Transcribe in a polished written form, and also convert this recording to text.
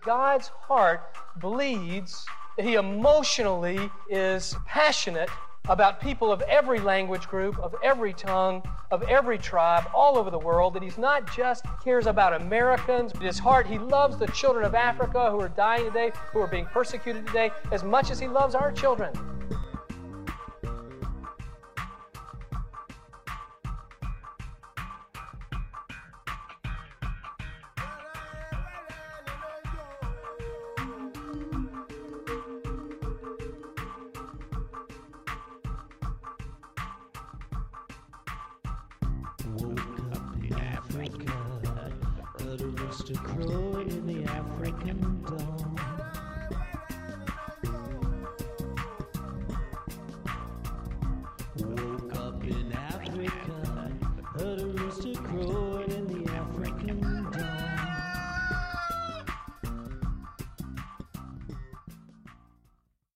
God's heart bleeds, He emotionally is passionate about people of every language group, of every tongue, of every tribe, all over the world, that He's not just cares about Americans. In His heart, He loves the children of Africa who are dying today, who are being persecuted today, as much as He loves our children. Woke up in Africa, heard a rooster crow in the African dawn. Woke up in Africa,